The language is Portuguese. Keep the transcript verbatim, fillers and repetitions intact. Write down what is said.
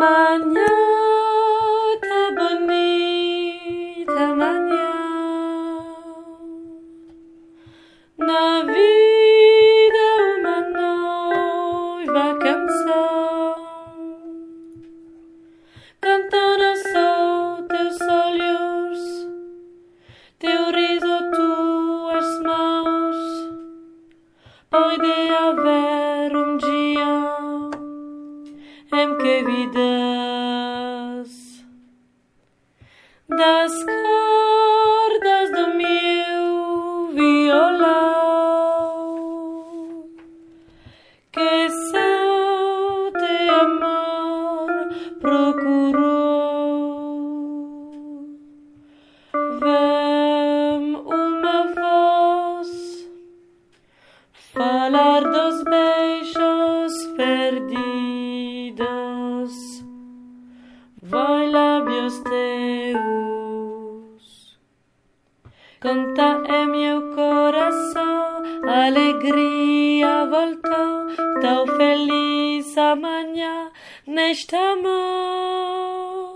Manhã tá bonita, manhã. Na vida uma noiva canção, cantando só teus olhos, teu riso, tuas mãos. Pode haver um dia em que vidas das cordas do meu violão, que só te amor procurou. Vem uma voz falar dos beijos perdidos, vai lábios teus, canta em meu coração, alegria voltou, tão feliz amanhã neste amor.